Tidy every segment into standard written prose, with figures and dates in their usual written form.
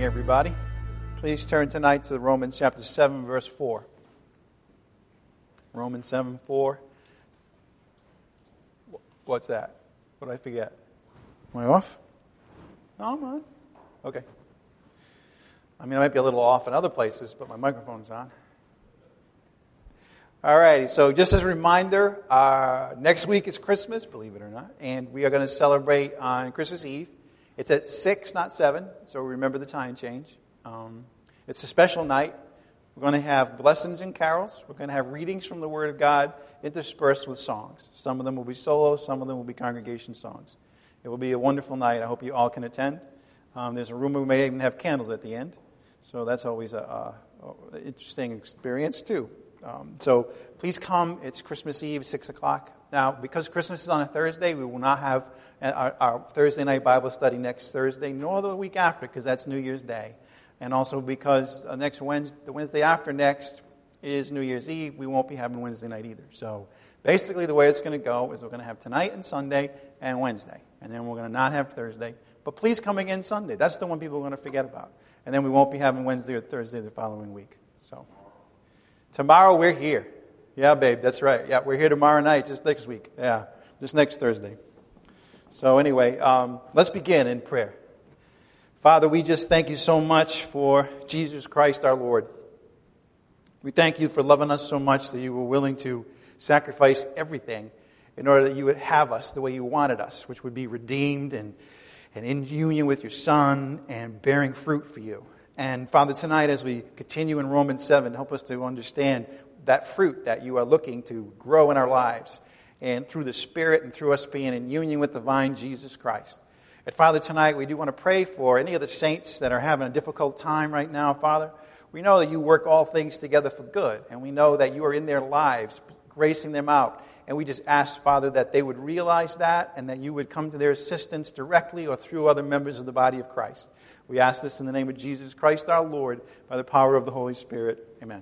everybody. Please turn tonight to Romans chapter 7, verse 4. Romans 7, 4. What's that? What did I forget? Am I off? No, I'm on. Okay. I mean, I might be a little off in other places, but my microphone's on. All right, so just as a reminder, next week is Christmas, believe it or not, and we are going to celebrate on Christmas Eve. It's at 6, not 7, so remember the time change. It's a special night. We're going to have lessons and carols. We're going to have readings from the Word of God interspersed with songs. Some of them will be solo, some of them will be congregation songs. It will be a wonderful night. I hope you all can attend. There's a rumor we may even have candles at the end, so that's always an interesting experience too. So please come. It's Christmas Eve, 6 o'clock. Now, because Christmas is on a Thursday, we will not have our Thursday night Bible study next Thursday, nor the week after, because that's New Year's Day. And also because next Wednesday, the Wednesday after next is New Year's Eve, we won't be having Wednesday night either. So basically the way it's going to go is we're going to have tonight and Sunday and Wednesday. And then we're going to not have Thursday. But please come again Sunday. That's the one people are going to forget about. And then we won't be having Wednesday or Thursday the following week. So tomorrow we're here. Yeah, babe, that's right. Yeah, we're here tomorrow night, just next week. Yeah, just next Thursday. So anyway, let's begin in prayer. Father, we just thank you so much for Jesus Christ our Lord. We thank you for loving us so much that you were willing to sacrifice everything in order that you would have us the way you wanted us, which would be redeemed and in union with your Son and bearing fruit for you. And Father, tonight as we continue in Romans 7, help us to understand that fruit that you are looking to grow in our lives and through the Spirit and through us being in union with the vine, Jesus Christ. And Father, tonight we do want to pray for any of the saints that are having a difficult time right now, Father. We know that you work all things together for good, and we know that you are in their lives, gracing them out. And we just ask, Father, that they would realize that and that you would come to their assistance directly or through other members of the body of Christ. We ask this in the name of Jesus Christ our Lord, by the power of the Holy Spirit. Amen.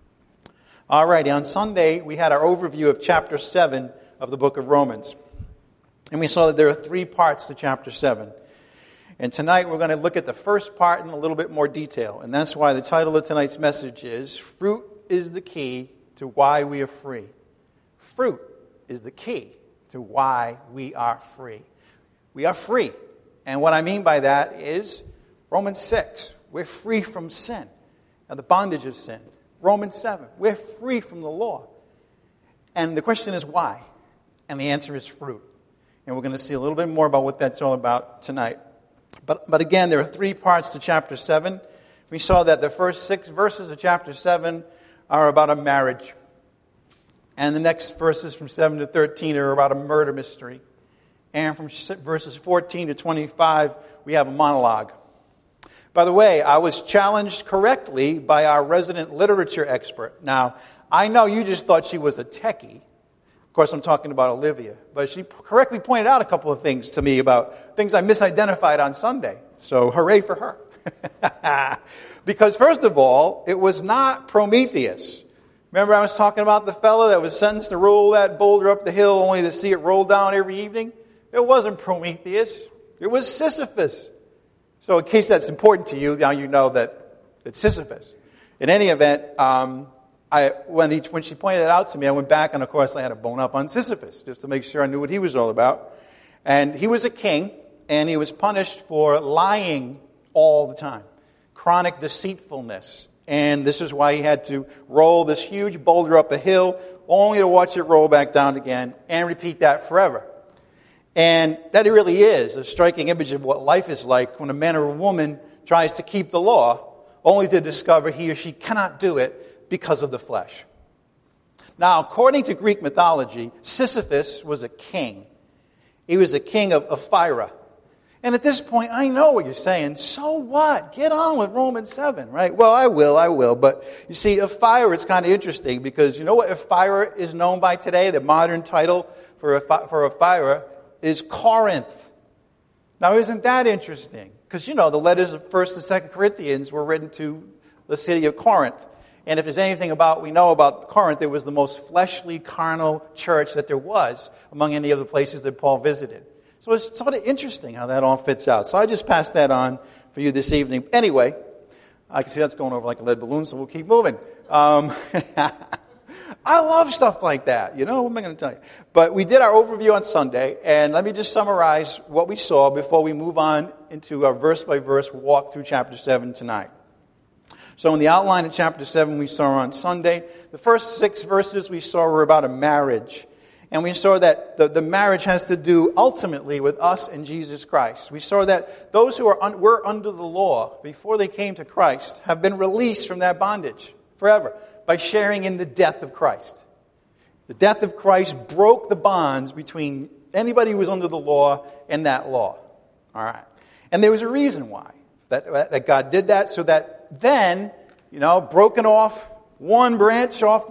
All righty, on Sunday we had our overview of chapter 7 of the book of Romans. And we saw that there are 3 parts to chapter 7. And tonight we're going to look at the first part in a little bit more detail. And that's why the title of tonight's message is, Fruit is the Key to Why We Are Free. Fruit is the key to why we are free. We are free. And what I mean by that is Romans 6, we're free from sin and the bondage of sin. Romans 7, we're free from the law. And the question is why? And the answer is fruit. And we're going to see a little bit more about what that's all about tonight. But again, there are 3 parts to chapter 7. We saw that the first 6 verses of chapter 7 are about a marriage. And the next verses from 7 to 13 are about a murder mystery. And from verses 14 to 25, we have a monologue. By the way, I was challenged correctly by our resident literature expert. Now, I know you just thought she was a techie. Of course, I'm talking about Olivia. But she correctly pointed out a couple of things to me about things I misidentified on Sunday. So hooray for her. Because first of all, it was not Prometheus. Remember I was talking about the fellow that was sentenced to roll that boulder up the hill only to see it roll down every evening? It wasn't Prometheus. It was Sisyphus. So in case that's important to you, now you know that it's Sisyphus. In any event, when she pointed it out to me, I went back and of course I had to bone up on Sisyphus just to make sure I knew what he was all about. And he was a king and he was punished for lying all the time. Chronic deceitfulness. And this is why he had to roll this huge boulder up a hill only to watch it roll back down again and repeat that forever. And that really is a striking image of what life is like when a man or a woman tries to keep the law only to discover he or she cannot do it because of the flesh. Now, according to Greek mythology, Sisyphus was a king. He was a king of Ephyra. And at this point, I know what you're saying. So what? Get on with Romans 7, right? Well, I will. But you see, Ephyra is kind of interesting because you know what Ephyra is known by today? The modern title for Ephyra is Corinth. Now, isn't that interesting? Because, you know, the letters of 1st and 2nd Corinthians were written to the city of Corinth. And if there's anything we know about Corinth, it was the most fleshly, carnal church that there was among any of the places that Paul visited. So it's sort of interesting how that all fits out. So I just passed that on for you this evening. Anyway, I can see that's going over like a lead balloon, so we'll keep moving. I love stuff like that. You know, what am I going to tell you? But we did our overview on Sunday, and let me just summarize what we saw before we move on into our verse-by-verse walk through chapter 7 tonight. So in the outline of chapter 7 we saw on Sunday, the first 6 verses we saw were about a marriage. And we saw that the marriage has to do ultimately with us and Jesus Christ. We saw that those who were under the law before they came to Christ have been released from that bondage forever by sharing in the death of Christ. The death of Christ broke the bonds between anybody who was under the law and that law. All right. And there was a reason why that God did that, so that then, broken off one branch off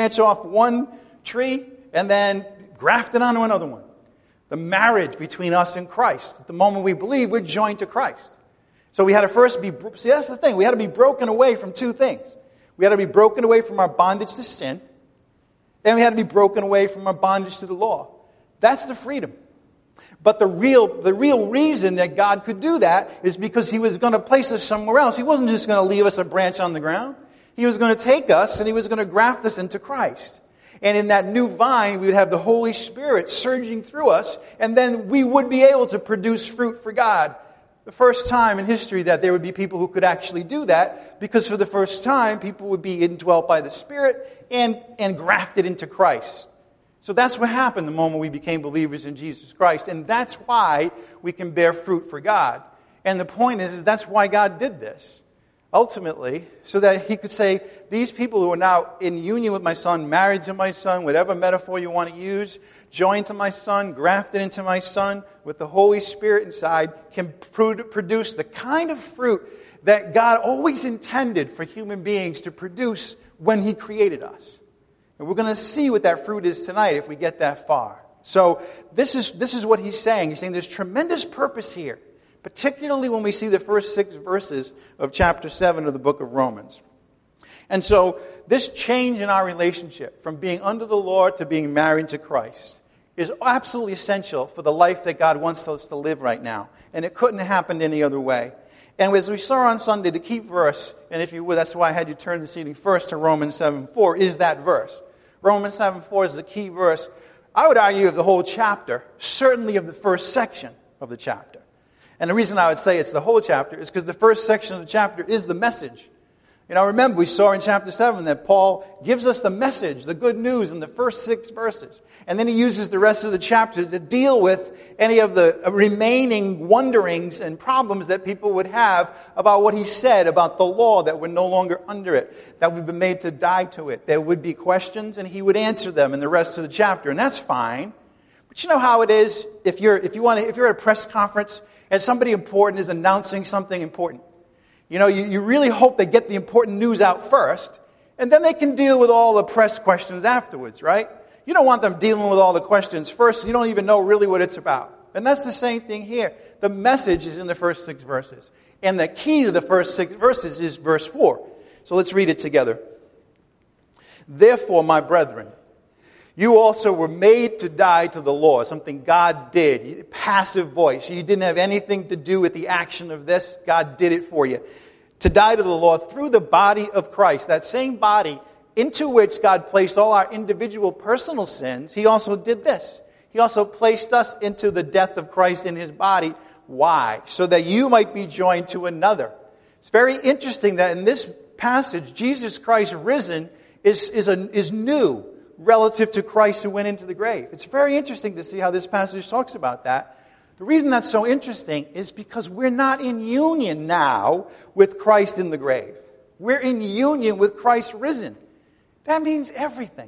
one tree, and then grafted onto another one. The marriage between us and Christ. At the moment we believe, we're joined to Christ. So we had to first see, that's the thing. We had to be broken away from 2 things. We had to be broken away from our bondage to sin, and we had to be broken away from our bondage to the law. That's the freedom. But the real reason that God could do that is because He was going to place us somewhere else. He wasn't just going to leave us a branch on the ground. He was going to take us and He was going to graft us into Christ. And in that new vine, we would have the Holy Spirit surging through us, and then we would be able to produce fruit for God. The first time in history that there would be people who could actually do that, because for the first time, people would be indwelt by the Spirit and grafted into Christ. So that's what happened the moment we became believers in Jesus Christ, and that's why we can bear fruit for God. And the point is that's why God did this. Ultimately, so that He could say, these people who are now in union with my Son, married to my Son, whatever metaphor you want to use, joined to my Son, grafted into my Son, with the Holy Spirit inside, can produce the kind of fruit that God always intended for human beings to produce when He created us. And we're going to see what that fruit is tonight if we get that far. So this is what He's saying. He's saying there's tremendous purpose here, particularly when we see the first 6 verses of chapter 7 of the book of Romans. And so this change in our relationship from being under the law to being married to Christ is absolutely essential for the life that God wants us to live right now. And it couldn't have happened any other way. And as we saw on Sunday, the key verse, and if you would, that's why I had you turn this evening first to Romans 7:4, is that verse. Romans 7:4 is the key verse, I would argue, of the whole chapter, certainly of the first section of the chapter. And the reason I would say it's the whole chapter is because the first section of the chapter is the message. Remember, we saw in chapter 7 that Paul gives us the message, the good news, in the first 6 verses. And then he uses the rest of the chapter to deal with any of the remaining wonderings and problems that people would have about what he said about the law, that we're no longer under it, that we've been made to die to it. There would be questions, and he would answer them in the rest of the chapter, and that's fine. But you know how it is if you're at a press conference and somebody important is announcing something important. You really hope they get the important news out first, and then they can deal with all the press questions afterwards, right? You don't want them dealing with all the questions first. You don't even know really what it's about. And that's the same thing here. The message is in the first 6 verses. And the key to the first 6 verses is verse 4. So let's read it together. Therefore, my brethren, you also were made to die to the law, something God did. Passive voice. You didn't have anything to do with the action of this. God did it for you. To die to the law through the body of Christ, that same body into which God placed all our individual personal sins. He also did this. He also placed us into the death of Christ in His body. Why? So that you might be joined to another. It's very interesting that in this passage, Jesus Christ risen is new relative to Christ who went into the grave. It's very interesting to see how this passage talks about that. The reason that's so interesting is because we're not in union now with Christ in the grave. We're in union with Christ risen. That means everything.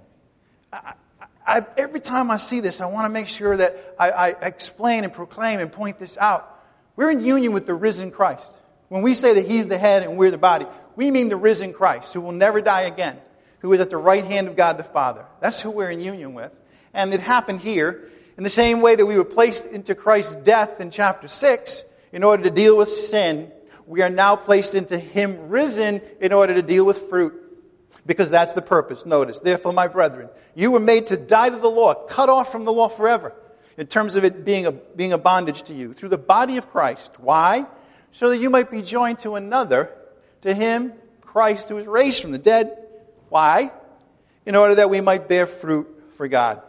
Every time I see this, I want to make sure that I explain and proclaim and point this out. We're in union with the risen Christ. When we say that He's the head and we're the body, we mean the risen Christ who will never die again, who is at the right hand of God the Father. That's who we're in union with. And it happened here in the same way that we were placed into Christ's death in chapter 6 in order to deal with sin. We are now placed into Him risen in order to deal with fruit. Because that's the purpose. Notice, therefore, my brethren, you were made to die to the law, cut off from the law forever, in terms of it being a bondage to you, through the body of Christ. Why? so that you might be joined to another, to him, Christ, who was raised from the dead. Why? In order that we might bear fruit for God.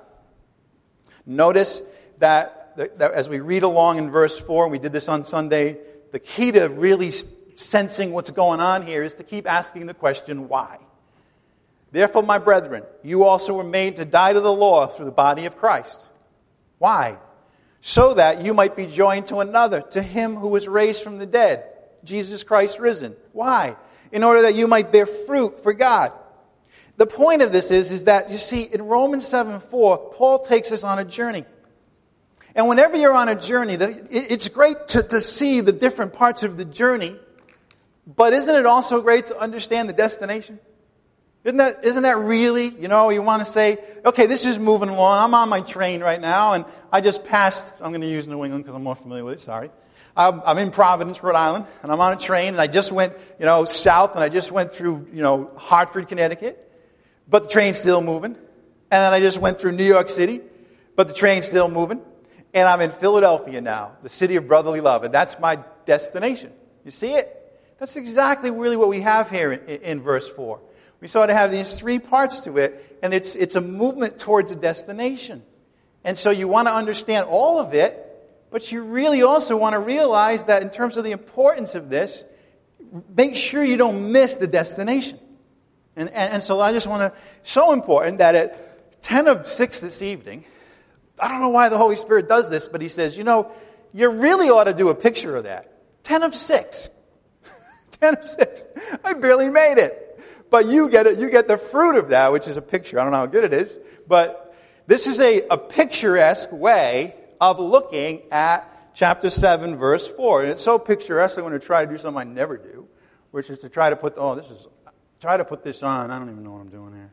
Notice that as we read along in verse 4, and we did this on Sunday, the key to really sensing what's going on here is to keep asking the question, why? Therefore, my brethren, you also were made to die to the law through the body of Christ. Why? So that you might be joined to another, to him who was raised from the dead, Jesus Christ risen. Why? In order that you might bear fruit for God. The point of this is that, you see, in Romans 7:4, Paul takes us on a journey. And whenever you're on a journey, it's great to see the different parts of the journey, but isn't it also great to understand the destination? Isn't that really, you want to say, okay, this is moving along. I'm on my train right now, and I just passed, I'm going to use New England because I'm more familiar with it, sorry. I'm in Providence, Rhode Island, and I'm on a train, and I just went, south, and I just went through, Hartford, Connecticut, but the train's still moving. And then I just went through New York City, but the train's still moving. And I'm in Philadelphia now, the city of brotherly love, and that's my destination. You see it? That's exactly really what we have here in verse 4. We sort of have these three parts to it, and it's a movement towards a destination. And so you want to understand all of it, but you really also want to realize that in terms of the importance of this, make sure you don't miss the destination. And so I just want to, so important that at 10 of 6 this evening, I don't know why the Holy Spirit does this, but he says, you really ought to do a picture of that. 10 of 6. 10 of 6. I barely made it. But you get it. You get the fruit of that, which is a picture. I don't know how good it is. But this is a picturesque way of looking at chapter 7, verse 4. And it's so picturesque, I'm going to try to do something I never do, which is to try to try to put this on. I don't even know what I'm doing here.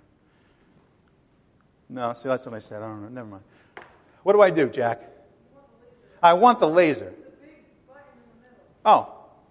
No, see, that's what I said. I don't know. Never mind. What do I do, Jack? I want the laser. Oh.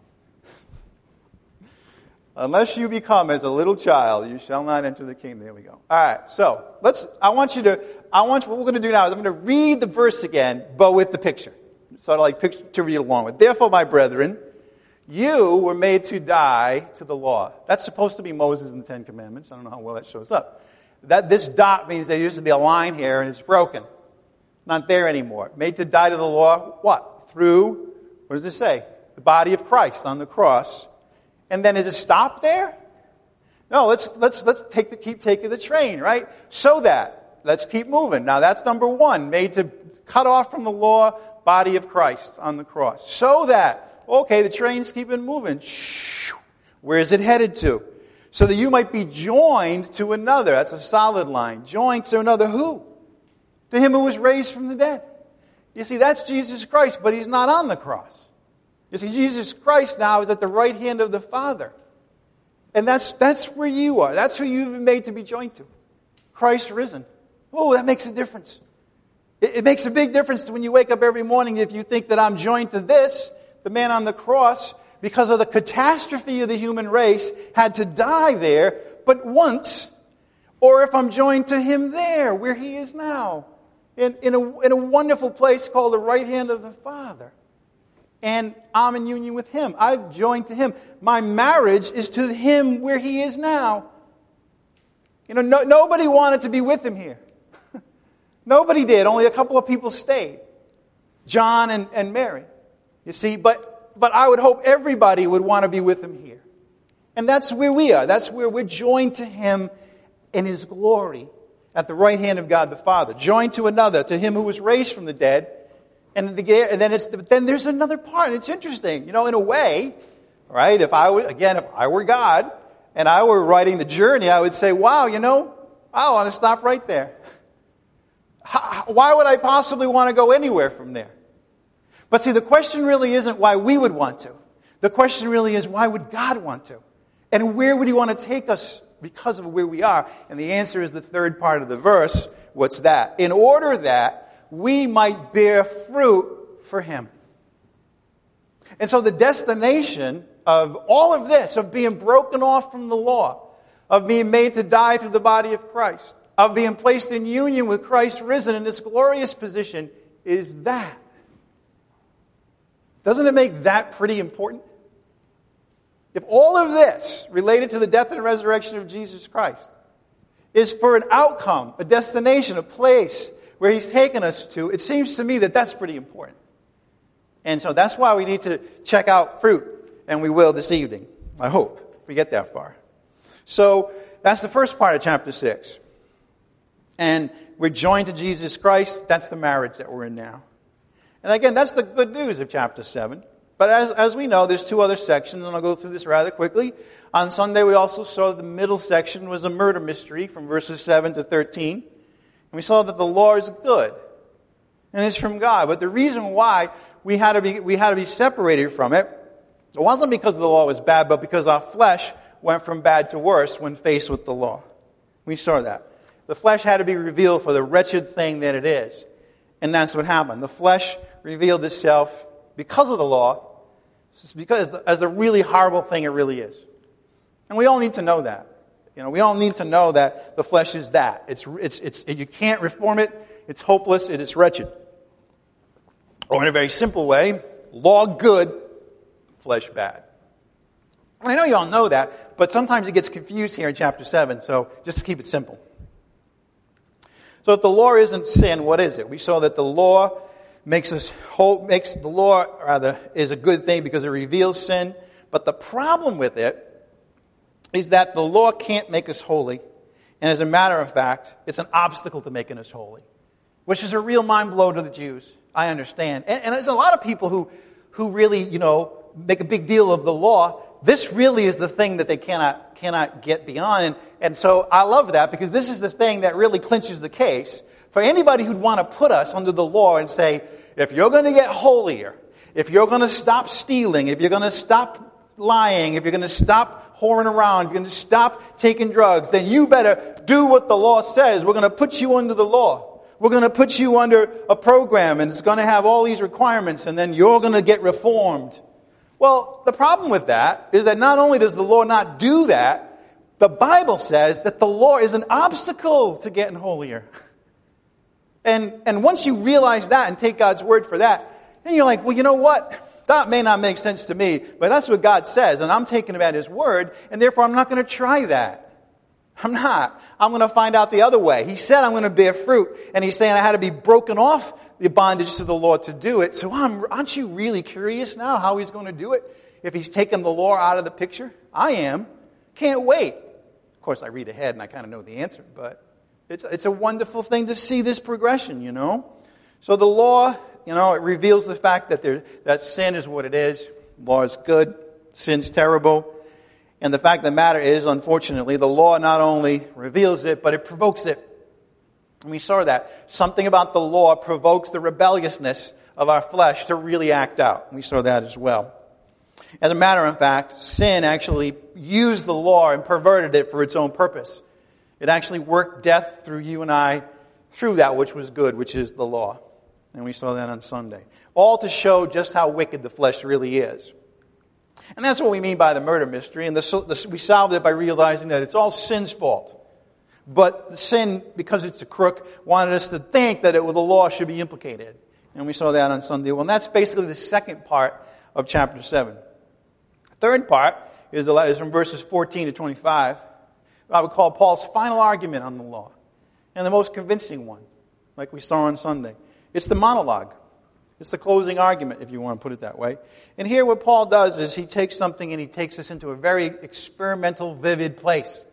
Unless you become as a little child, you shall not enter the kingdom. There we go. All right. So what we're going to do now is I'm going to read the verse again, but with the picture. Sort of like picture to read along with. Therefore, my brethren, you were made to die to the law. That's supposed to be Moses and the Ten Commandments. I don't know how well that shows up. This dot means there used to be a line here and it's broken. Not there anymore. Made to die to the law, what? Through, what does it say? The body of Christ on the cross. And then is it stopped there? No, let's keep taking the train, right? So that, let's keep moving. Now that's number 1, made to cut off from the law, body of Christ on the cross. So that, okay, the train's keeping moving. Where is it headed to? So that you might be joined to another. That's a solid line. Joined to another who? To him who was raised from the dead. You see, that's Jesus Christ, but he's not on the cross. You see, Jesus Christ now is at the right hand of the Father. And that's where you are. That's who you've been made to be joined to. Christ risen. Oh, that makes a difference. It makes a big difference when you wake up every morning if you think that I'm joined to this, the man on the cross, because of the catastrophe of the human race, had to die there but once, or if I'm joined to him there, where he is now, in a wonderful place called the right hand of the Father. And I'm in union with him. I've joined to him. My marriage is to him where he is now. Nobody wanted to be with him here. Nobody did. Only a couple of people stayed. John and Mary. You see, but I would hope everybody would want to be with him here. And that's where we are. That's where we're joined to him in his glory at the right hand of God the Father. Joined to another, to him who was raised from the dead. And then there's another part. It's interesting. In a way, right? If I were God and I were writing the journey, I would say, wow, I want to stop right there. Why would I possibly want to go anywhere from there? But see, the question really isn't why we would want to. The question really is, why would God want to? And where would he want to take us because of where we are? And the answer is the third part of the verse. What's that? In order that we might bear fruit for him. And so the destination of all of this, of being broken off from the law, of being made to die through the body of Christ, of being placed in union with Christ risen in this glorious position, is that. Doesn't it make that pretty important? if all of this related to the death and resurrection of Jesus Christ is for an outcome, a destination, a place where he's taken us to, it seems to me that that's pretty important. And so that's why we need to check out fruit, and we will this evening, I hope, if we get that far. So that's the first part of chapter 6. And we're joined to Jesus Christ. That's the marriage that we're in now. And again, that's the good news of chapter 7. But as we know, there's two other sections, and I'll go through this rather quickly. On Sunday, we also saw that the middle section was a murder mystery from verses 7 to 13. And we saw that the law is good, and it's from God. But the reason why we had to be separated from it wasn't because the law was bad, but because our flesh went from bad to worse when faced with the law. We saw that. The flesh had to be revealed for the wretched thing that it is. And that's what happened. The flesh revealed itself because of the law, because as a really horrible thing it really is. And we all need to know that. We all need to know that the flesh is that. It's you can't reform it. It's hopeless. It is wretched. Or in a very simple way, law good, flesh bad. And I know you all know that, but sometimes it gets confused here in chapter 7, so just to keep it simple. So if the law isn't sin, what is it? We saw that the law is a good thing because it reveals sin. But the problem with it is that the law can't make us holy. And as a matter of fact, it's an obstacle to making us holy, which is a real mind blow to the Jews. I understand. And there's a lot of people who really, make a big deal of the law. This really is the thing that they cannot get beyond. And so I love that, because this is the thing that really clinches the case for anybody who'd want to put us under the law and say, if you're going to get holier, if you're going to stop stealing, if you're going to stop lying, if you're going to stop whoring around, if you're going to stop taking drugs, then you better do what the law says. We're going to put you under the law. We're going to put you under a program, and it's going to have all these requirements, and then you're going to get reformed. Well, the problem with that is that not only does the law not do that, the Bible says that the law is an obstacle to getting holier. And once you realize that and take God's word for that, then you're like, well, you know what? That may not make sense to me, but that's what God says, and I'm taking him at his word, and therefore I'm not going to try that. I'm not. I'm going to find out the other way. He said I'm going to bear fruit, and he's saying I had to be broken off the bondage to the law to do it. So aren't you really curious now how he's going to do it if he's taken the law out of the picture? I am. Can't wait. Of course, I read ahead, and I kind of know the answer, but it's a wonderful thing to see this progression, So the law, it reveals the fact that sin is what it is. Law is good. Sin's terrible. And the fact of the matter is, unfortunately, the law not only reveals it, but it provokes it. And we saw that. Something about the law provokes the rebelliousness of our flesh to really act out. We saw that as well. As a matter of fact, sin actually used the law and perverted it for its own purpose. It actually worked death through you and I, through that which was good, which is the law. And we saw that on Sunday. All to show just how wicked the flesh really is. And that's what we mean by the murder mystery. And we solved it by realizing that it's all sin's fault. But the sin, because it's a crook, wanted us to think that the law should be implicated. And we saw that on Sunday. Well, and that's basically the second part of chapter 7. The third part is from verses 14 to 25. I would call Paul's final argument on the law. And the most convincing one, like we saw on Sunday. It's the monologue. It's the closing argument, if you want to put it that way. And here what Paul does is he takes something and he takes us into a very experimental, vivid place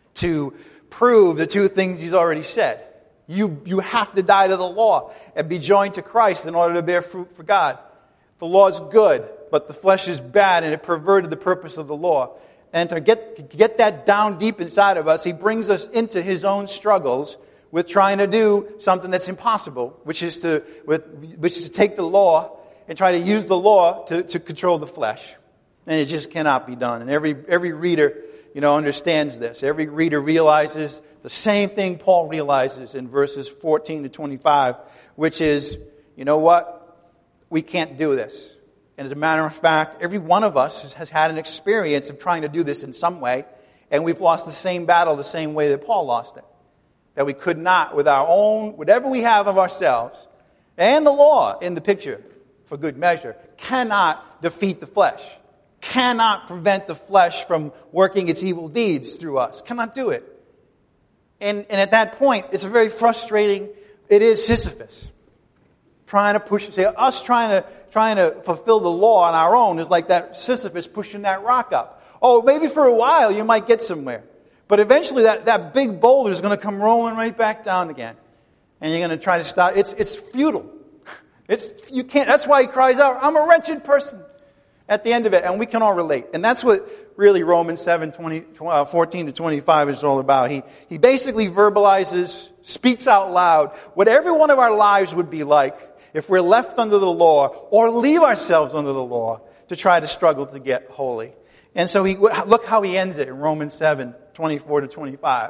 to prove the two things he's already said. You have to die to the law and be joined to Christ in order to bear fruit for God. The law is good, but the flesh is bad, and it perverted the purpose of the law. And to get that down deep inside of us, he brings us into his own struggles with trying to do something that's impossible, which is to take the law and try to use the law to control the flesh. And it just cannot be done. And every reader, understands this. Every reader realizes the same thing Paul realizes in verses 14 to 25, which is, you know what? We can't do this. And as a matter of fact, every one of us has had an experience of trying to do this in some way, and we've lost the same battle the same way that Paul lost it. That we could not, with our own, whatever we have of ourselves, and the law in the picture, for good measure, cannot defeat the flesh. cannot prevent the flesh from working its evil deeds through us. Cannot do it. And at that point, it's a very frustrating, it is Sisyphus. Trying to push, us trying to fulfill the law on our own is like that Sisyphus pushing that rock up. Oh, maybe for a while you might get somewhere. But eventually that big boulder is going to come rolling right back down again. And you're going to try to stop. It's futile. You can't, that's why he cries out, I'm a wretched person at the end of it. And we can all relate. And that's what really Romans 7:14 to 25 is all about. He basically verbalizes, speaks out loud what every one of our lives would be like if we're left under the law or leave ourselves under the law to try to struggle to get holy. And so look how he ends it in Romans 7:24 to 25.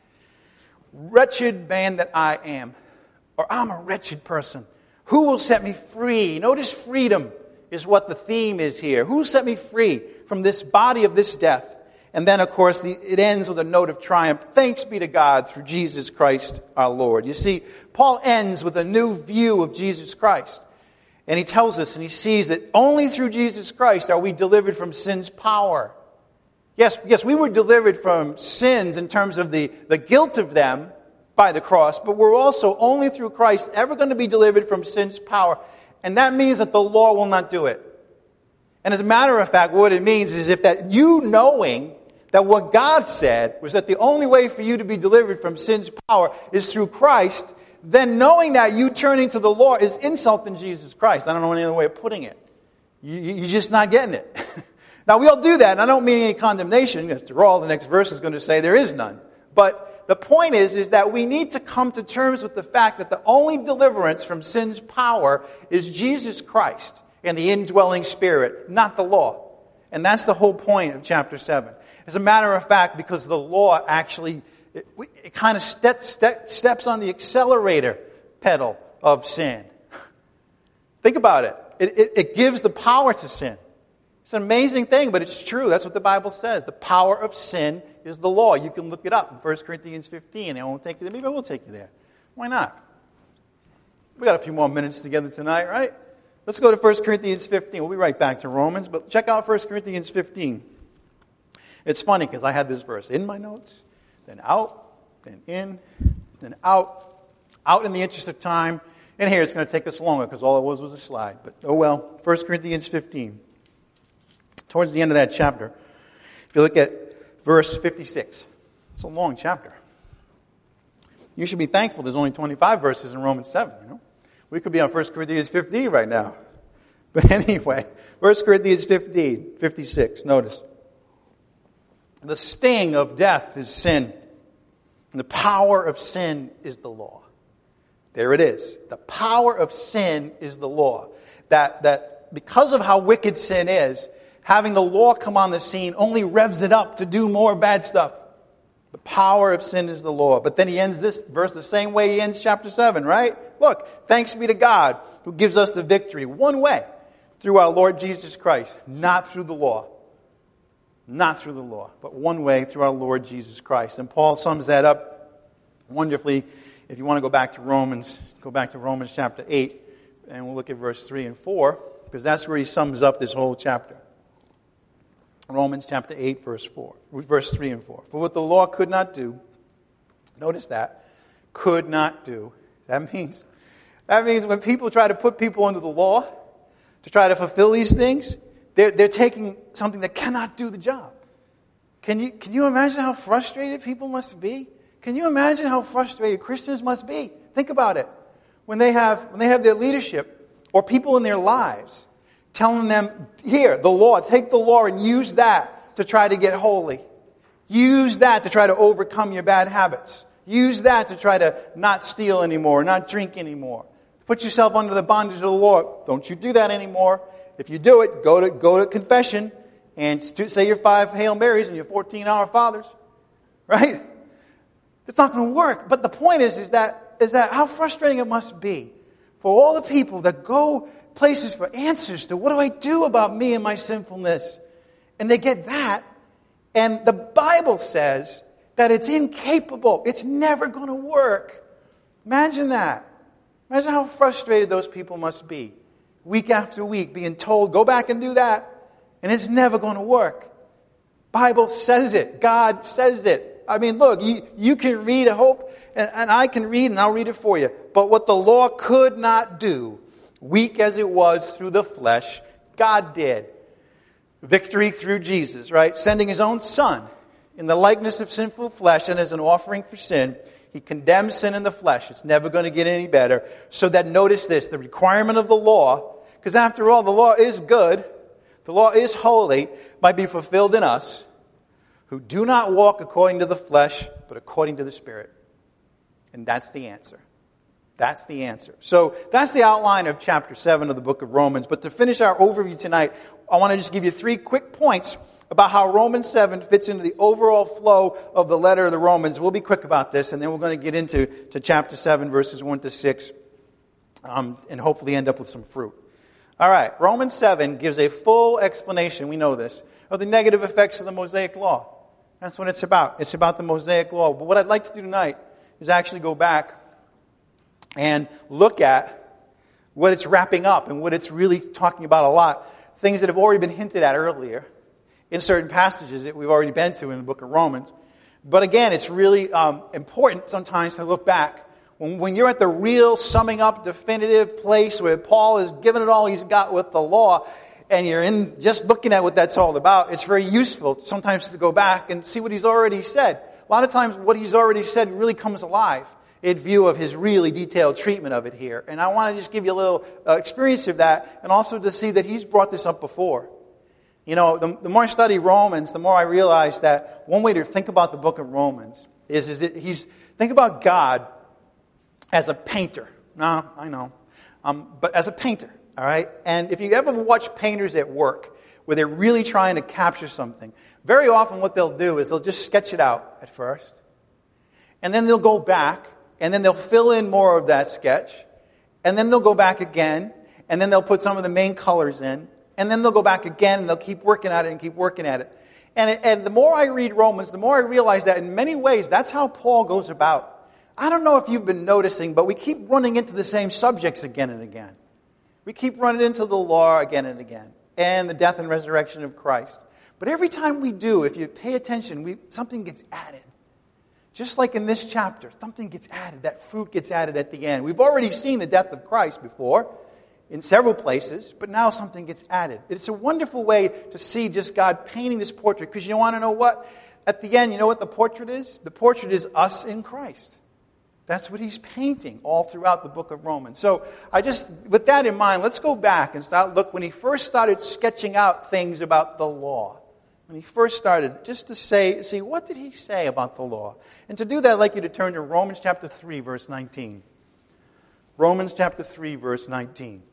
Wretched man that I am, or I'm a wretched person. Who will set me free? Notice freedom is what the theme is here. Who will set me free from this body of this death? And then, of course, it ends with a note of triumph. Thanks be to God through Jesus Christ our Lord. You see, Paul ends with a new view of Jesus Christ. And he tells us and he sees that only through Jesus Christ are we delivered from sin's power. Yes, we were delivered from sins in terms of the guilt of them by the cross, but we're also only through Christ ever going to be delivered from sin's power. And that means that the law will not do it. And as a matter of fact, what it means is if that you knowing that what God said was that the only way for you to be delivered from sin's power is through Christ, then knowing that you turning to the law is insulting Jesus Christ. I don't know any other way of putting it. You're just not getting it. Now, we all do that, and I don't mean any condemnation. After all, the next verse is going to say there is none. But the point is that we need to come to terms with the fact that the only deliverance from sin's power is Jesus Christ and the indwelling Spirit, not the law. And that's the whole point of chapter 7. As a matter of fact, because the law actually, it kind of steps on the accelerator pedal of sin. Think about it. It gives the power to sin. It's an amazing thing, but it's true. That's what the Bible says. The power of sin is the law. You can look it up in 1 Corinthians 15. I won't take you there. Maybe I will take you there. Why not? We got a few more minutes together tonight, right? Let's go to 1 Corinthians 15. We'll be right back to Romans, but check out 1 Corinthians 15. It's funny because I had this verse in my notes, then out, then in, then out. Out in the interest of time. And here it's going to take us longer because all it was a slide. But oh well. 1 Corinthians 15. Towards the end of that chapter, if you look at verse 56, it's a long chapter. You should be thankful there's only 25 verses in Romans 7, you know. We could be on 1 Corinthians 15 right now. But anyway, 1 Corinthians 15, 56, notice. The sting of death is sin. And the power of sin is the law. There it is. The power of sin is the law. That because of how wicked sin is, having the law come on the scene only revs it up to do more bad stuff. The power of sin is the law. But then he ends this verse the same way he ends chapter 7, right? Look, thanks be to God who gives us the victory one way, through our Lord Jesus Christ, not through the law. Not through the law, but one way, through our Lord Jesus Christ. And Paul sums that up wonderfully. If you want to go back to Romans chapter 8, and we'll look at verse 3 and 4, because that's where he sums up this whole chapter. Romans chapter 8, verse 3 and 4. For what the law could not do, notice that, could not do. That means when people try to put people under the law, to try to fulfill these things, they're taking something that cannot do the job. Can you imagine how frustrated people must be? Can you imagine how frustrated Christians must be? Think about it. When they have their leadership or people in their lives telling them, here, the law, take the law and use that to try to get holy. Use that to try to overcome your bad habits. Use that to try to not steal anymore, not drink anymore. Put yourself under the bondage of the law. Don't you do that anymore. If you do it, go to confession and say your 5 Hail Marys and your 14 Our Fathers. Right? It's not going to work. But the point is that how frustrating it must be for all the people that go places for answers to what do I do about me and my sinfulness. And they get that. And the Bible says that it's incapable. It's never going to work. Imagine that. Imagine how frustrated those people must be. Week after week being told, go back and do that. And it's never going to work. Bible says it. God says it. I mean, look, you can read, I hope, and I can read, and I'll read it for you. But what the law could not do, weak as it was through the flesh, God did. Victory through Jesus, right? Sending his own Son in the likeness of sinful flesh and as an offering for sin. He condemns sin in the flesh. It's never going to get any better. So that, notice this, the requirement of the law, because after all, the law is good, the law is holy, might be fulfilled in us, who do not walk according to the flesh, but according to the Spirit. And that's the answer. That's the answer. So that's the outline of chapter 7 of the book of Romans. But to finish our overview tonight, I want to just give you 3 quick points about how Romans 7 fits into the overall flow of the letter of the Romans. We'll be quick about this, and then we're going to get into chapter 7, verses 1 to 6, and hopefully end up with some fruit. All right, Romans 7 gives a full explanation, we know this, of the negative effects of the Mosaic Law. That's what it's about. It's about the Mosaic Law. But what I'd like to do tonight is actually go back and look at what it's wrapping up and what it's really talking about a lot. Things that have already been hinted at earlier in certain passages that we've already been to in the book of Romans. But again, it's really important sometimes to look back. When you're at the real summing up definitive place where Paul has given it all he's got with the law, and you're in just looking at what that's all about, it's very useful sometimes to go back and see what he's already said. A lot of times what he's already said really comes alive in view of his really detailed treatment of it here. And I want to just give you a little experience of that, and also to see that he's brought this up before. You know, the more I study Romans, the more I realize that one way to think about the book of Romans is that think about God as a painter. No, I know. But as a painter, all right? And if you ever watch painters at work, where they're really trying to capture something, very often what they'll do is they'll just sketch it out at first. And then they'll go back, and then they'll fill in more of that sketch. And then they'll go back again, and then they'll put some of the main colors in. And then they'll go back again, and they'll keep working at it and keep working at it. And the more I read Romans, the more I realize that in many ways, that's how Paul goes about. I don't know if you've been noticing, but we keep running into the same subjects again and again. We keep running into the law again and again, and the death and resurrection of Christ. But every time we do, if you pay attention, something gets added. Just like in this chapter, something gets added. That fruit gets added at the end. We've already seen the death of Christ before in several places, but now something gets added. It's a wonderful way to see just God painting this portrait, because you want to know what? At the end, you know what the portrait is? The portrait is us in Christ. That's what he's painting all throughout the book of Romans. So with that in mind, let's go back and look when he first started sketching out things about the law. When he first started, just to see what did he say about the law? And to do that, I'd like you to turn to Romans chapter 3, verse 19. Romans chapter 3, verse 19.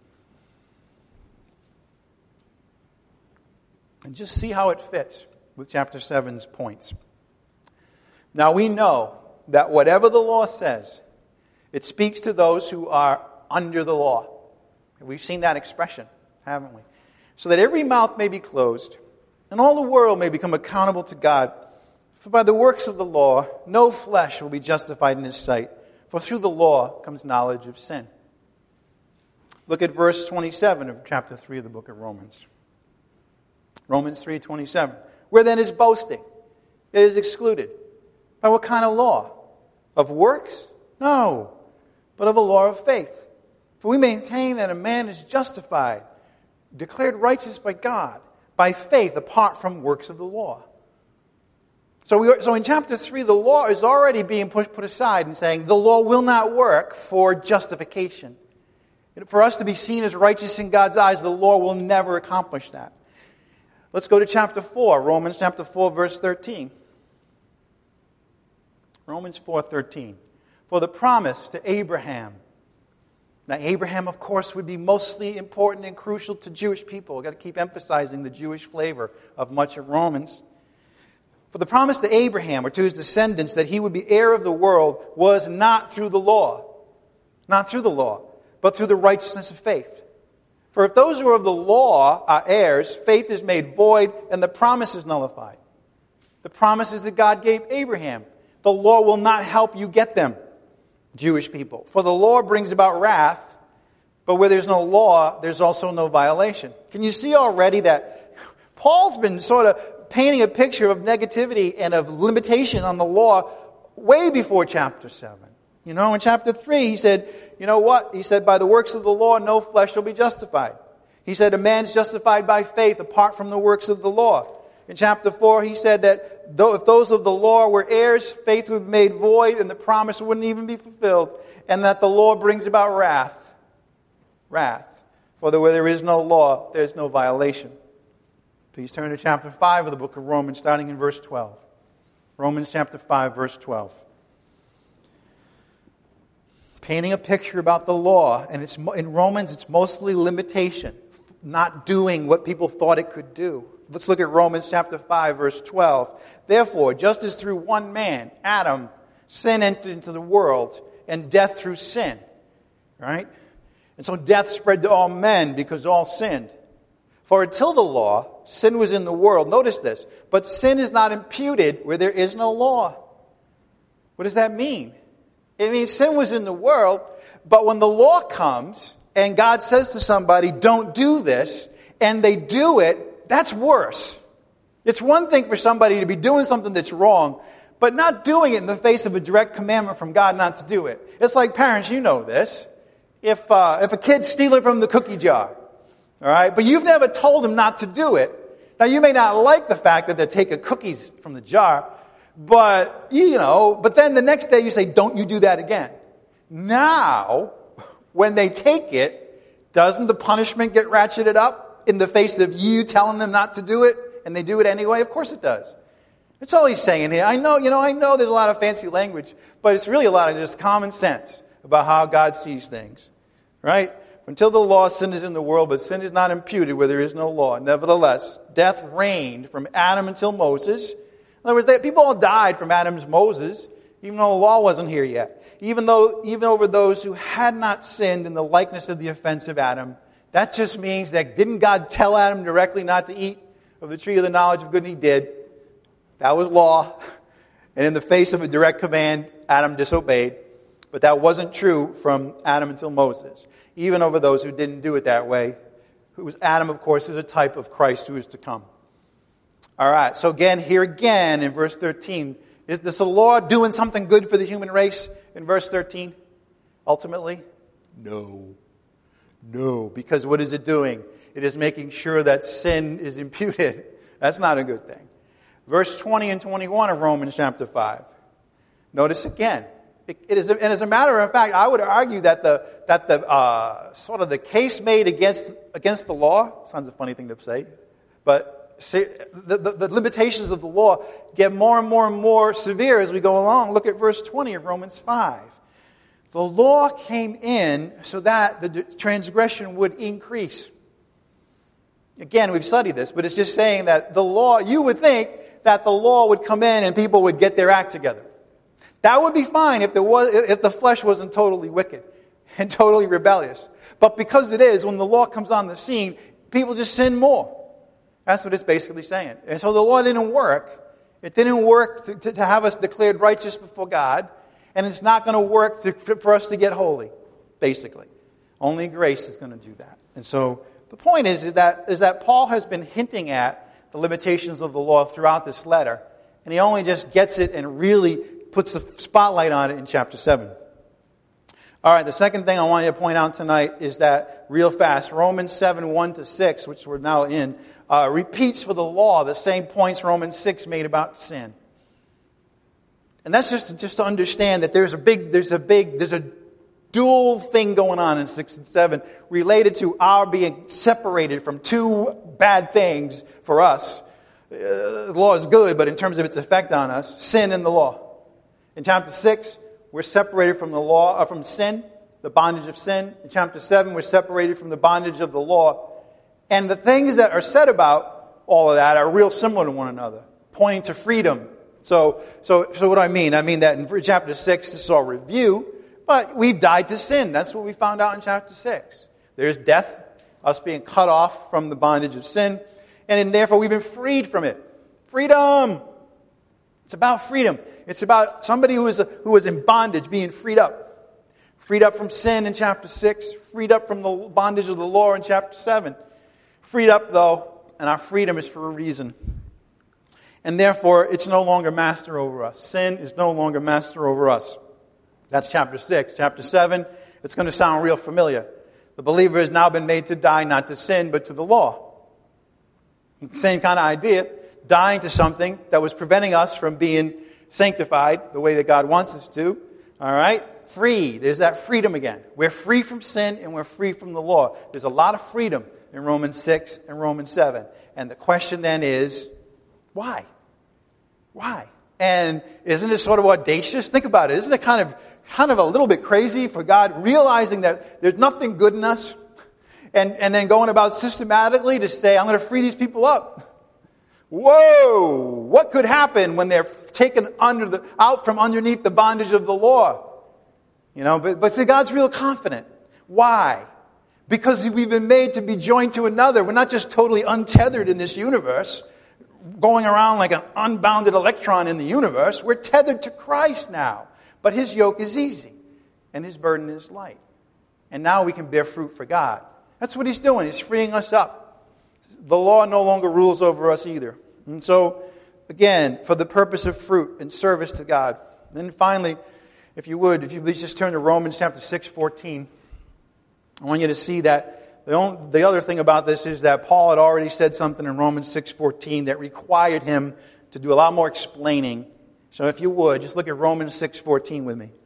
And just see how it fits with chapter 7's points. Now we know that whatever the law says, it speaks to those who are under the law. We've seen that expression, haven't we? So that every mouth may be closed, and all the world may become accountable to God. For by the works of the law, no flesh will be justified in his sight, for through the law comes knowledge of sin. Look at verse 27 of chapter 3 of the book of Romans. Romans 3:27. Where then is boasting? It is excluded. By what kind of law? Of works? No, but of the law of faith. For we maintain that a man is justified, declared righteous by God, by faith apart from works of the law. So in chapter 3, the law is already being put aside and saying the law will not work for justification. For us to be seen as righteous in God's eyes, the law will never accomplish that. Let's go to chapter 4, Romans chapter 4, verse 13. Romans 4:13. For the promise to Abraham. Now, Abraham, of course, would be mostly important and crucial to Jewish people. We've got to keep emphasizing the Jewish flavor of much of Romans. For the promise to Abraham, or to his descendants, that he would be heir of the world, was not through the law. Not through the law, but through the righteousness of faith. For if those who are of the law are heirs, faith is made void, and the promise is nullified. The promises that God gave Abraham. The law will not help you get them, Jewish people. For the law brings about wrath, but where there's no law, there's also no violation. Can you see already that Paul's been sort of painting a picture of negativity and of limitation on the law way before chapter 7. You know, in chapter 3, he said, you know what? He said, by the works of the law, no flesh shall be justified. He said, a man's justified by faith apart from the works of the law. In chapter 4, he said that if those of the law were heirs, faith would be made void and the promise wouldn't even be fulfilled. And that the law brings about wrath. Wrath. For where there is no law, there is no violation. Please turn to chapter 5 of the book of Romans, starting in verse 12. Romans chapter 5, verse 12. Painting a picture about the law, and in Romans it's mostly limitation, not doing what people thought it could do. Let's look at Romans chapter 5, verse 12. Therefore, just as through one man, Adam, sin entered into the world, and death through sin. Right? And so death spread to all men because all sinned. For until the law, sin was in the world. Notice this. But sin is not imputed where there is no law. What does that mean? It means sin was in the world, but when the law comes and God says to somebody, don't do this, and they do it, that's worse. It's one thing for somebody to be doing something that's wrong, but not doing it in the face of a direct commandment from God not to do it. It's like parents, you know this. If a kid's stealing from the cookie jar, all right, but you've never told him not to do it. Now, you may not like the fact that they're taking cookies from the jar, but then the next day you say, don't you do that again. Now, when they take it, doesn't the punishment get ratcheted up in the face of you telling them not to do it, and they do it anyway? Of course it does. That's all he's saying here. I know there's a lot of fancy language, but it's really a lot of just common sense about how God sees things. Right? Until the law, sin is in the world, but sin is not imputed where there is no law. Nevertheless, death reigned from Adam until Moses. In other words, people all died from Adam to Moses, even though the law wasn't here yet. Even over those who had not sinned in the likeness of the offense of Adam. That just means that didn't God tell Adam directly not to eat of the tree of the knowledge of good, and he did. That was law. And in the face of a direct command, Adam disobeyed. But that wasn't true from Adam until Moses. Even over those who didn't do it that way. Adam, of course, is a type of Christ who is to come. All right, so here again in verse 13. Is this the law doing something good for the human race in verse 13? Ultimately? No. No, because what is it doing? It is making sure that sin is imputed. That's not a good thing. Verse 20 and 21 of Romans chapter 5. Notice again. And as a matter of fact, I would argue that the sort of the case made against the law, sounds a funny thing to say, but the limitations of the law get more and more and more severe as we go along. Look at verse 20 of Romans 5. The law came in so that the transgression would increase. Again, we've studied this, but it's just saying that the law, you would think that the law would come in and people would get their act together. That would be fine if the flesh wasn't totally wicked and totally rebellious. But because it is, when the law comes on the scene, people just sin more. That's what it's basically saying. And so the law didn't work. It didn't work to have us declared righteous before God. And it's not going to work for us to get holy, basically. Only grace is going to do that. And so the point is that Paul has been hinting at the limitations of the law throughout this letter. And he only just gets it and really puts the spotlight on it in chapter 7. All right, the second thing I want you to point out tonight is that, real fast, Romans 7, 1-6, which we're now in, repeats for the law the same points Romans 6 made about sin. And that's just to understand that there's a dual thing going on in 6 and 7 related to our being separated from two bad things for us. The law is good, but in terms of its effect on us, sin and the law. In chapter 6, we're separated from the law, from sin, the bondage of sin. In chapter 7, we're separated from the bondage of the law. And the things that are said about all of that are real similar to one another, pointing to freedom. So what do I mean? I mean that in chapter 6, this is all review, but we've died to sin. That's what we found out in chapter 6. There's death, us being cut off from the bondage of sin, and therefore we've been freed from it. Freedom! It's about freedom. It's about somebody who was in bondage being freed up. Freed up from sin in chapter 6. Freed up from the bondage of the law in chapter 7. Freed up, though, and our freedom is for a reason. And therefore, it's no longer master over us. Sin is no longer master over us. That's chapter 6. Chapter 7, it's going to sound real familiar. The believer has now been made to die not to sin, but to the law. Same kind of idea. Dying to something that was preventing us from being sanctified the way that God wants us to. All right? Free. There's that freedom again. We're free from sin and we're free from the law. There's a lot of freedom in Romans 6 and Romans 7. And the question then is, why? Why? And isn't it sort of audacious? Think about it. Isn't it kind of a little bit crazy for God realizing that there's nothing good in us and then going about systematically to say, I'm going to free these people up? Whoa! What could happen when they're taken out from underneath the bondage of the law? You know, but see, God's real confident. Why? Because we've been made to be joined to another. We're not just totally untethered in this universe, going around like an unbounded electron in the universe. We're tethered to Christ now. But His yoke is easy, and His burden is light. And now we can bear fruit for God. That's what He's doing. He's freeing us up. The law no longer rules over us either. And so, again, for the purpose of fruit and service to God. Then finally, if you please just turn to Romans chapter 6:14. I want you to see that the other thing about this is that Paul had already said something in Romans 6:14 that required him to do a lot more explaining. So if you would, just look at Romans 6:14 with me.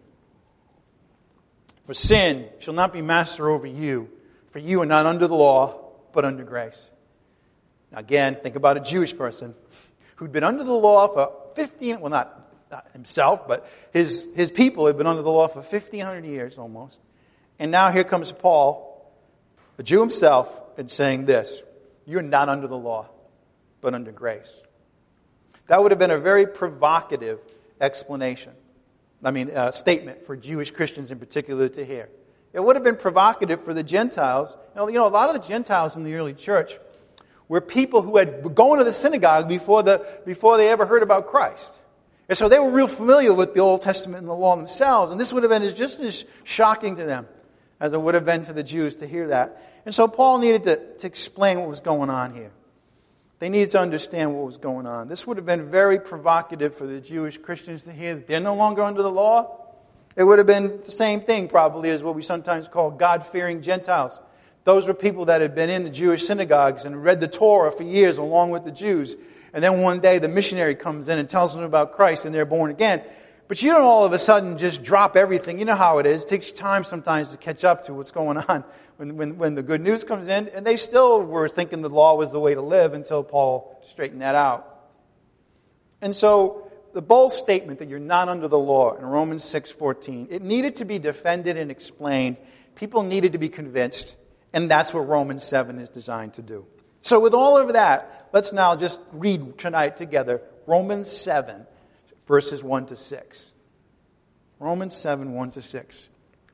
For sin shall not be master over you, for you are not under the law, but under grace. Now again, think about a Jewish person who'd been under the law for not himself, but his people had been under the law for 1,500 years almost. And now here comes Paul, the Jew himself, and saying this: you're not under the law, but under grace. That would have been a very provocative explanation. Statement for Jewish Christians in particular to hear. It would have been provocative for the Gentiles. You know, a lot of the Gentiles in the early church were people who were going to the synagogue before they ever heard about Christ. And so they were real familiar with the Old Testament and the law themselves. And this would have been just as shocking to them as it would have been to the Jews to hear that. And so Paul needed to explain what was going on here. They needed to understand what was going on. This would have been very provocative for the Jewish Christians to hear that they're no longer under the law. It would have been the same thing probably as what we sometimes call God-fearing Gentiles. Those were people that had been in the Jewish synagogues and read the Torah for years along with the Jews. And then one day the missionary comes in and tells them about Christ and they're born again. But you don't all of a sudden just drop everything. You know how it is. It takes time sometimes to catch up to what's going on when the good news comes in. And they still were thinking the law was the way to live until Paul straightened that out. And so the bold statement that you're not under the law in Romans 6:14, it needed to be defended and explained. People needed to be convinced. And that's what Romans 7 is designed to do. So with all of that, let's now just read tonight together Romans 7, verses 1 to 6. Romans 7, 1 to 6.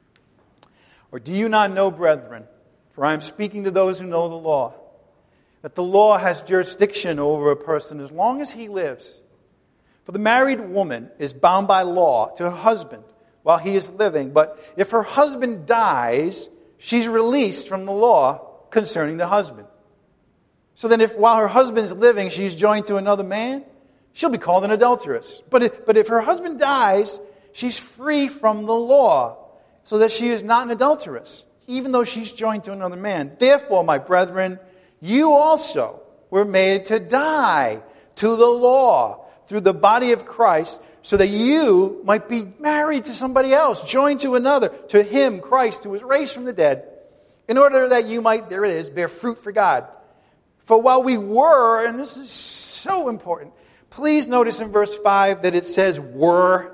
Or do you not know, brethren, for I am speaking to those who know the law, that the law has jurisdiction over a person as long as he lives. For the married woman is bound by law to her husband while he is living. But if her husband dies, she's released from the law concerning the husband. So then if while her husband's living, she's joined to another man, she'll be called an adulteress. But if her husband dies, she's free from the law, so that she is not an adulteress, even though she's joined to another man. Therefore, my brethren, you also were made to die to the law through the body of Christ, so that you might be married to somebody else, joined to another, to Him, Christ, who was raised from the dead, in order that you might, there it is, bear fruit for God. For while we were, and this is so important, please notice in verse 5 that it says were.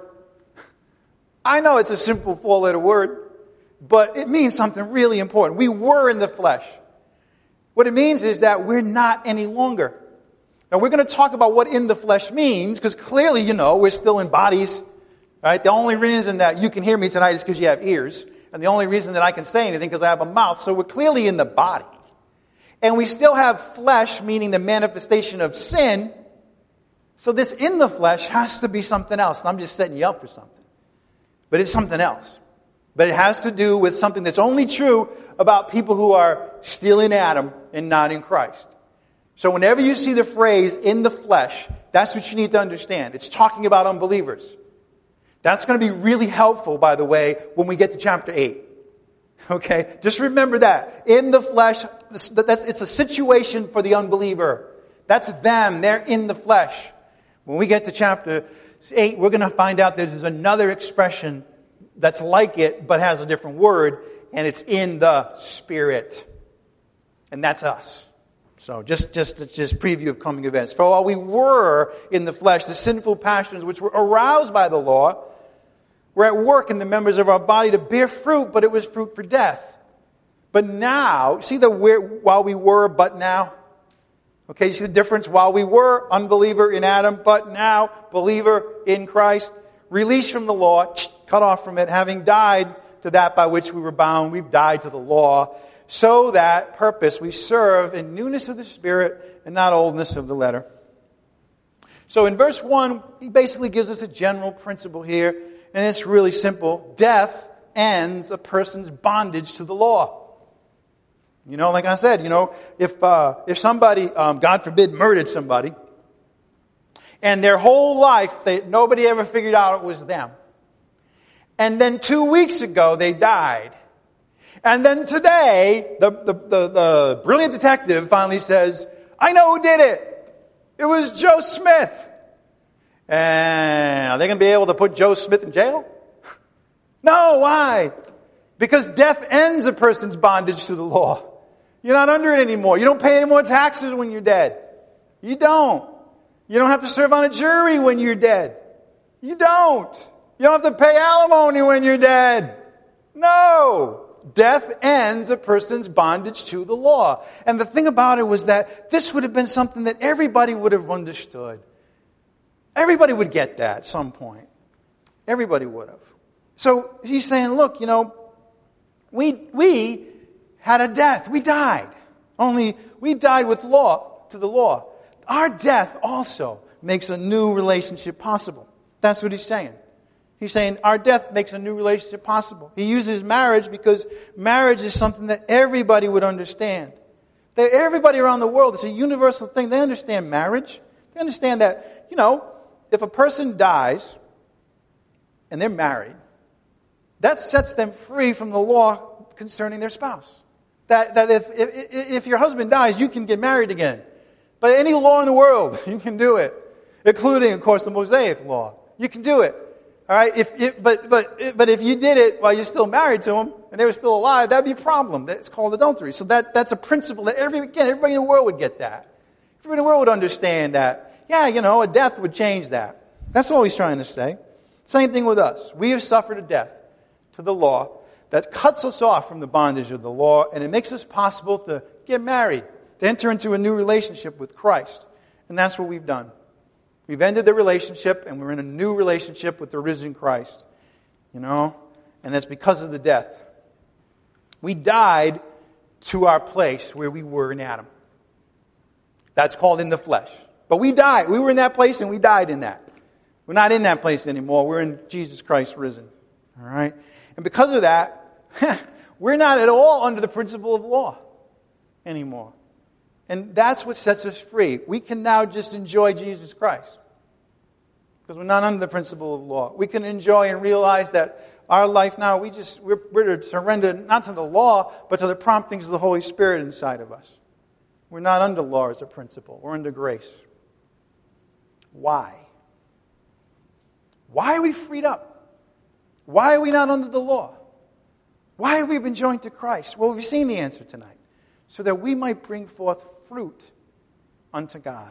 I know it's a simple four-letter word, but it means something really important. We were in the flesh. What it means is that we're not any longer. Now we're going to talk about what in the flesh means, because clearly, you know, we're still in bodies. Right? The only reason that you can hear me tonight is because you have ears. And the only reason that I can say anything is because I have a mouth. So we're clearly in the body. And we still have flesh, meaning the manifestation of sin. So this in the flesh has to be something else. I'm just setting you up for something. But it's something else. But it has to do with something that's only true about people who are still in Adam and not in Christ. So whenever you see the phrase in the flesh, that's what you need to understand. It's talking about unbelievers. That's going to be really helpful, by the way, when we get to chapter 8. Okay? Just remember that. In the flesh, it's a situation for the unbeliever. That's them. They're in the flesh. When we get to chapter 8, we're going to find out that there's another expression that's like it, but has a different word, and it's in the Spirit. And that's us. So just preview of coming events. For while we were in the flesh, the sinful passions which were aroused by the law were at work in the members of our body to bear fruit, but it was fruit for death. But now, see the while we were, but now? Okay, you see the difference? While we were unbeliever in Adam, but now believer in Christ, released from the law, cut off from it, having died to that by which we were bound, we've died to the law, so that purpose we serve in newness of the Spirit and not oldness of the letter. So in verse 1, he basically gives us a general principle here, and it's really simple. Death ends a person's bondage to the law. You know, like I said, if somebody, God forbid, murdered somebody, and their whole life, nobody ever figured out it was them. And then 2 weeks ago, they died. And then today, the brilliant detective finally says, I know who did it. It was Joe Smith. And are they going to be able to put Joe Smith in jail? No, why? Because death ends a person's bondage to the law. You're not under it anymore. You don't pay any more taxes when you're dead. You don't. You don't have to serve on a jury when you're dead. You don't. You don't have to pay alimony when you're dead. No. Death ends a person's bondage to the law. And the thing about it was that this would have been something that everybody would have understood. Everybody would get that at some point. Everybody would have. So he's saying, look, we had a death. We died. Only we died with law, to the law. Our death also makes a new relationship possible. That's what he's saying. He's saying our death makes a new relationship possible. He uses marriage because marriage is something that everybody would understand. Everybody around the world, it's a universal thing. They understand marriage. They understand that, if a person dies and they're married, that sets them free from the law concerning their spouse. That if your husband dies, you can get married again. But any law in the world, you can do it. Including, of course, the Mosaic law. You can do it. All right? But if you did it while you're still married to them, and they were still alive, that'd be a problem. It's called adultery. So that's a principle that everybody in the world would get that. Everybody in the world would understand that. Yeah, a death would change that. That's all he's trying to say. Same thing with us. We have suffered a death to the law that cuts us off from the bondage of the law, and it makes us possible to get married, to enter into a new relationship with Christ. And that's what we've done. We've ended the relationship, and we're in a new relationship with the risen Christ. And that's because of the death. We died to our place where we were in Adam. That's called in the flesh. But we died. We were in that place, and we died in that. We're not in that place anymore. We're in Jesus Christ risen. All right? And because of that, we're not at all under the principle of law anymore. And that's what sets us free. We can now just enjoy Jesus Christ. Because we're not under the principle of law. We can enjoy and realize that our life now, we're to surrender not to the law, but to the promptings of the Holy Spirit inside of us. We're not under law as a principle. We're under grace. Why? Why are we freed up? Why are we not under the law? Why have we been joined to Christ? Well, we've seen the answer tonight. So that we might bring forth fruit unto God.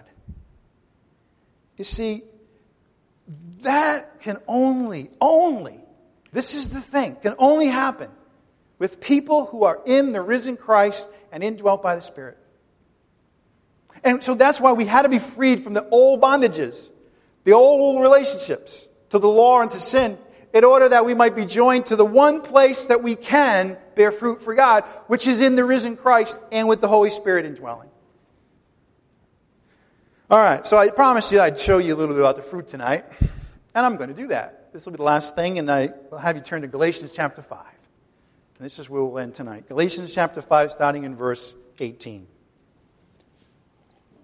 You see, that can only, this is the thing, can only happen with people who are in the risen Christ and indwelt by the Spirit. And so that's why we had to be freed from the old bondages, the old relationships to the law and to sin, in order that we might be joined to the one place that we can bear fruit for God, which is in the risen Christ and with the Holy Spirit indwelling. All right, so I promised you I'd show you a little bit about the fruit tonight, and I'm going to do that. This will be the last thing, and I will have you turn to Galatians chapter 5. And this is where we'll end tonight. Galatians chapter 5, starting in verse 18.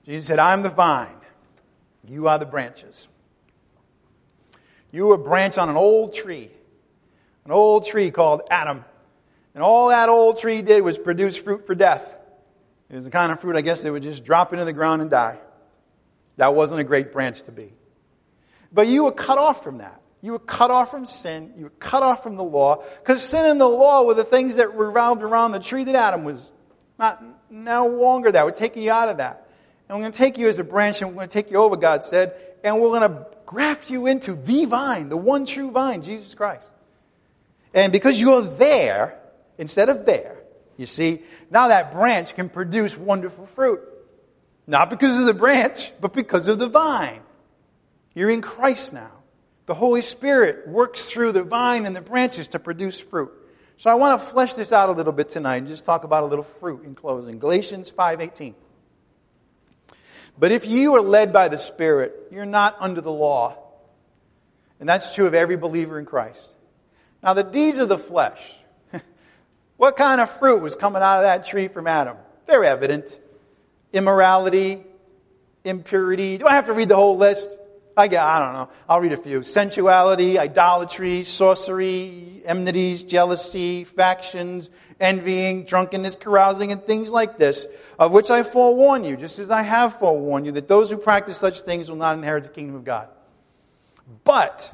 Jesus said, I'm the vine. You are the branches. You were a branch on an old tree called Adam. And all that old tree did was produce fruit for death. It was the kind of fruit, I guess, that would just drop into the ground and die. That wasn't a great branch to be. But you were cut off from that. You were cut off from sin. You were cut off from the law. Because sin and the law were the things that revolved around the tree that Adam was no longer that. We're taking you out of that. And we're going to take you as a branch and we're going to take you over, God said, and we're going to graft you into the vine, the one true vine, Jesus Christ. And because you're there, instead of there, you see, now that branch can produce wonderful fruit. Not because of the branch, but because of the vine. You're in Christ now. The Holy Spirit works through the vine and the branches to produce fruit. So I want to flesh this out a little bit tonight and just talk about a little fruit in closing. Galatians 5:18. But if you are led by the Spirit, you're not under the law. And that's true of every believer in Christ. Now the deeds of the flesh. What kind of fruit was coming out of that tree from Adam? They're evident. Immorality, impurity. Do I have to read the whole list? I don't know. I'll read a few. Sensuality, idolatry, sorcery, enmities, jealousy, factions, envying, drunkenness, carousing, and things like this, of which I forewarn you, just as I have forewarned you, that those who practice such things will not inherit the kingdom of God. But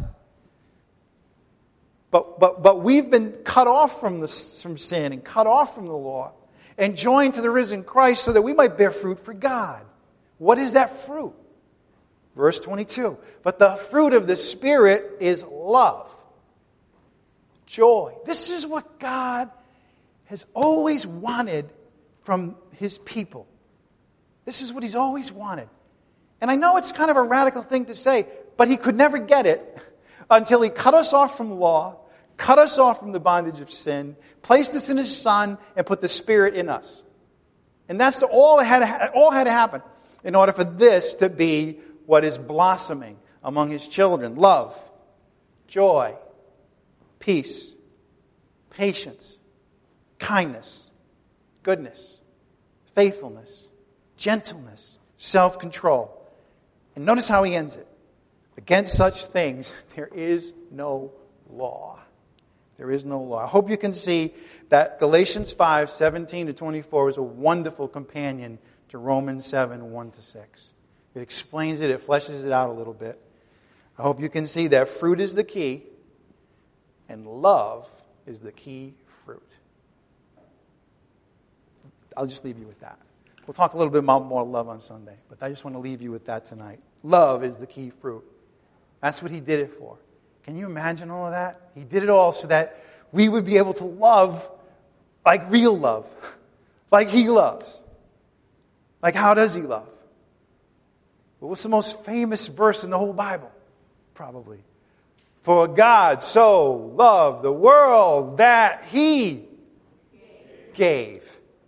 we've been cut off from sin and cut off from the law and joined to the risen Christ so that we might bear fruit for God. What is that fruit? Verse 22. But the fruit of the Spirit is love, joy. This is what God has always wanted from His people. This is what He's always wanted. And I know it's kind of a radical thing to say, but He could never get it until He cut us off from the law, cut us off from the bondage of sin, placed us in His Son, and put the Spirit in us. And that's all had to happen in order for this to be what is blossoming among His children. Love, joy, peace, patience, kindness, goodness, faithfulness, gentleness, self-control. And notice how He ends it. Against such things, there is no law. There is no law. I hope you can see that Galatians 5:17-24 is a wonderful companion to Romans 7:1-6. It explains it, it fleshes it out a little bit. I hope you can see that fruit is the key, and love is the key fruit. I'll just leave you with that. We'll talk a little bit about more love on Sunday, but I just want to leave you with that tonight. Love is the key fruit. That's what He did it for. Can you imagine all of that? He did it all so that we would be able to love like real love, like He loves. Like, how does He love? Well, what's the most famous verse in the whole Bible? Probably. For God so loved the world that He gave.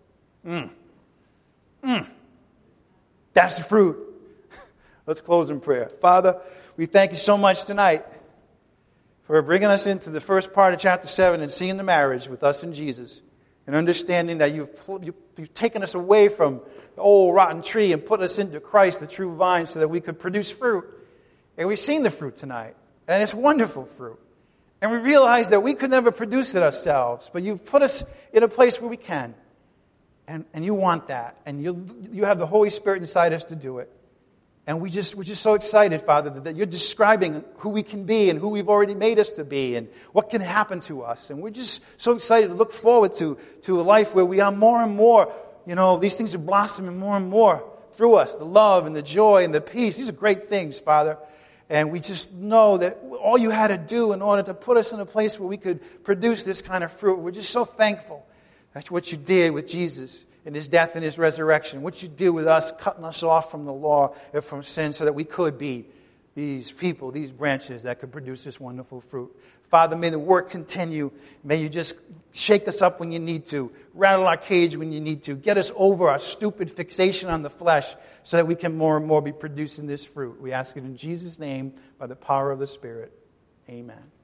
That's the fruit. Let's close in prayer. Father, we thank You so much tonight for bringing us into the first part of chapter 7 and seeing the marriage with us and Jesus, and understanding that you've taken us away from the old rotten tree and put us into Christ, the true vine, so that we could produce fruit. And we've seen the fruit tonight, and it's wonderful fruit. And we realize that we could never produce it ourselves, but You've put us in a place where we can. And You want that. And you have the Holy Spirit inside us to do it. And we're just so excited, Father, that You're describing who we can be and who We've already made us to be and what can happen to us. And we're just so excited to look forward to a life where we are more and more, these things are blossoming more and more through us. The love and the joy and the peace. These are great things, Father. And we just know that all You had to do in order to put us in a place where we could produce this kind of fruit. We're just so thankful. That's what You did with Jesus in His death and His resurrection. What You did with us, cutting us off from the law and from sin so that we could be these people, these branches that could produce this wonderful fruit. Father, may the work continue. May You just shake us up when You need to, rattle our cage when You need to, get us over our stupid fixation on the flesh so that we can more and more be producing this fruit. We ask it in Jesus' name by the power of the Spirit. Amen.